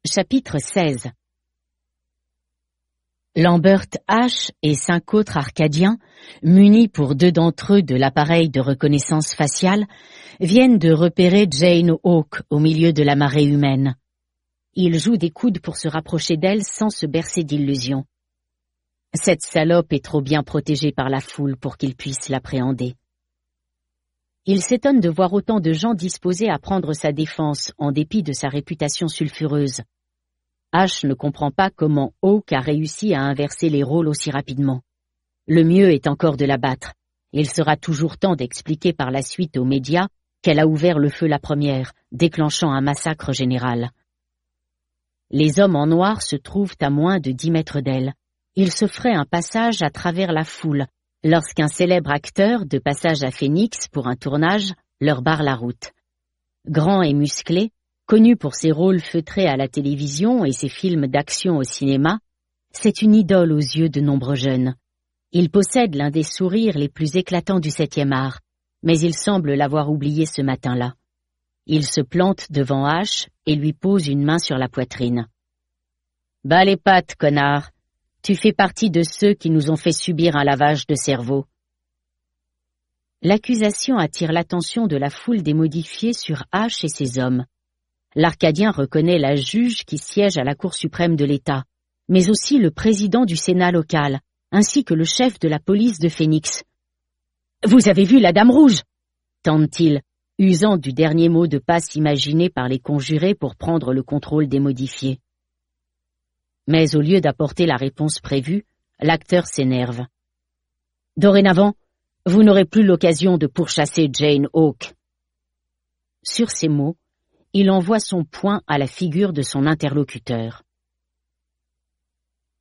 Chapitre 16. Lambert H. et 5 autres Arcadiens, munis pour 2 d'entre eux de l'appareil de reconnaissance faciale, viennent de repérer Jane Hawk au milieu de la marée humaine. Ils jouent des coudes pour se rapprocher d'elle sans se bercer d'illusions. Cette salope est trop bien protégée par la foule pour qu'ils puissent l'appréhender. Il s'étonne de voir autant de gens disposés à prendre sa défense en dépit de sa réputation sulfureuse. H ne comprend pas comment Hawk a réussi à inverser les rôles aussi rapidement. Le mieux est encore de la battre. Il sera toujours temps d'expliquer par la suite aux médias qu'elle a ouvert le feu la première, déclenchant un massacre général. Les hommes en noir se trouvent à moins de 10 mètres d'elle. Ils se feraient un passage à travers la foule lorsqu'un célèbre acteur, de passage à Phoenix pour un tournage, leur barre la route. Grand et musclé, connu pour ses rôles feutrés à la télévision et ses films d'action au cinéma, c'est une idole aux yeux de nombreux jeunes. Il possède l'un des sourires les plus éclatants du 7e art, mais il semble l'avoir oublié ce matin-là. Il se plante devant H et lui pose une main sur la poitrine. « Bas les pattes, connard! Tu fais partie de ceux qui nous ont fait subir un lavage de cerveau. » L'accusation attire l'attention de la foule des modifiés sur H et ses hommes. L'Arcadien reconnaît la juge qui siège à la Cour suprême de l'État, mais aussi le président du Sénat local, ainsi que le chef de la police de Phoenix. « Vous avez vu la Dame Rouge !» tente-t-il, usant du dernier mot de passe imaginé par les conjurés pour prendre le contrôle des modifiés. Mais au lieu d'apporter la réponse prévue, l'acteur s'énerve. « Dorénavant, vous n'aurez plus l'occasion de pourchasser Jane Hawk. » Sur ces mots, il envoie son poing à la figure de son interlocuteur.